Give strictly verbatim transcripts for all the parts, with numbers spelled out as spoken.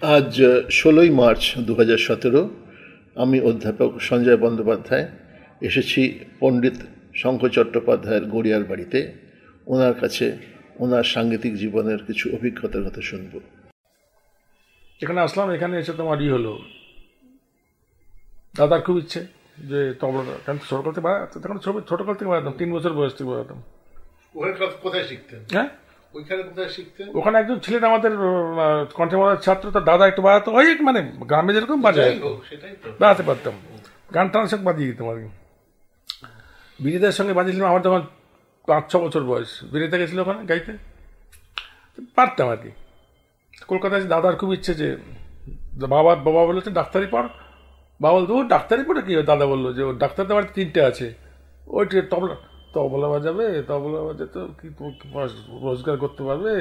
আজ ষোলোই মার্চ দু হাজার সতেরো আমি অধ্যাপক সঞ্জয় বন্দ্যোপাধ্যায় এসেছি পণ্ডিত শঙ্খ চট্টোপাধ্যায়ের গড়িয়ার বাড়িতে। ওনার কাছে ওনার সাংগীতিক জীবনের কিছু অভিজ্ঞতার কথা শুনব। এখানে আসলাম, এখানে এসে তোমার ই হলো, দাদার খুব ইচ্ছে যে তবলাটা, কারণ ছোটকাল থেকে তখন ছোটকাল থেকে বাজাতাম, তিন বছর বয়স থেকে বাজাতাম। কোথায় শিখতেন? হ্যাঁ, ওইখানে কোথায় শিখতেন? ওখানে একজন ছিলেন আমাদের কণ্ঠমালার ছাত্র, তার দাদা একটু বাজাতো, ওই মানে গ্রামে যেরকম বাজায় বাজাতে পারতাম, গান টানের সঙ্গে বাজিয়ে দিতাম আর কি। বিজয়দের সঙ্গে বাজিয়েছিলাম আমার যখন পাঁচ ছ বছর বয়স, বিজয়তে গেছিল ওখানে গাইতে, পারতাম আর কি। কলকাতায় দাদার খুব ইচ্ছে যে বাবা বাবা বলেছে ডাক্তারি পড়, বাবা বলতো ও ডাক্তারি পড়ে কি? দাদা বললো যে ও ডাক্তার তো বাড়িতে তিনটে আছে, ওই তবলা তবলা বাজাবে, তবলা বাজাতে কি রোজগার করতে পারবে,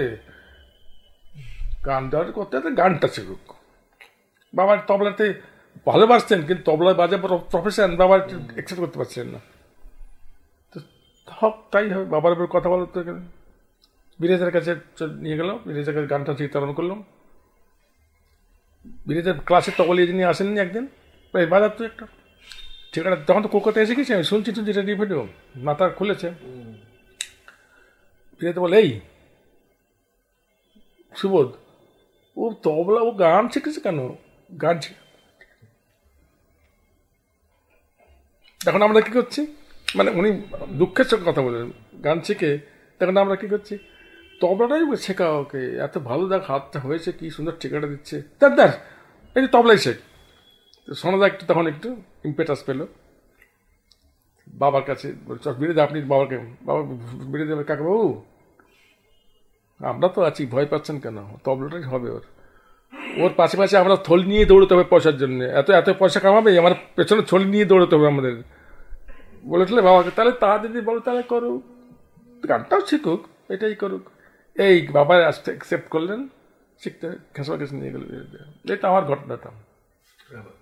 গানটা করতে হবে, গানটা শিখুক। বাবার তবলাতে ভালোবাসতেন, কিন্তু তবলা বাজাবার প্রফেশন বাবা অ্যাকসেপ্ট করতে পারছিলেন না। তো হোক, তাই হবে, বাবার উপর কথা বলতো। এখানে বিরেজের কাছে নিয়ে গেলাম, বিরেজের কাছে গানটা শিখতে আরম্ভ করলাম। বিরেজের ক্লাসে তবলিয়ে যিনি আসেননি একদিন, বাজার তো একটা ঠিক আছে, তখন তো কলকাতায় এসে গেছি আমি, শুনছি শুনছি রেডিও ফেডিও, মাথা খুলেছে। বিরেতে বলে, এই সুবোধ, ও তবলা ও গান শিখেছে কেন? গান শিখে তখন আমরা কি করছি, মানে উনি দুঃখের সঙ্গে কথা বলেন, গান শিখে তখন আমরা কি করছি, তবলাটাই শেখা ওকে, এত ভালো দেখ হাতটা হয়েছে, কি সুন্দর ঠিকাটা দিচ্ছে, দেখ দেখ এই যে তবলাই শেখ। সোনাদা একটু তখন একটু ইম্পেটাস পেল, বাবার কাছে বিরেদে, আপনি বাবাকে, বাবা বিরেদে, কাকে বাবু আমরা তো আছি, ভয় পাচ্ছেন কেন, তবলাটাই হবে ওর, ওর পাশে পাশে আমরা থল নিয়ে দৌড়তে হবে পয়সার জন্য, এত এত পয়সা কামাবে, আমার পেছনে থলি নিয়ে দৌড়তে হবে আমাদের। বলেছিল বাবাকে, তাহলে তা যদি বলো তাহলে করুক, গানটাও শিখুক, এটাই করুক। এই বাবা অ্যাকসেপ্ট করলেন, শিখতে খেসা খেসে নিয়ে গেল। এটা আমার ঘটনাটা।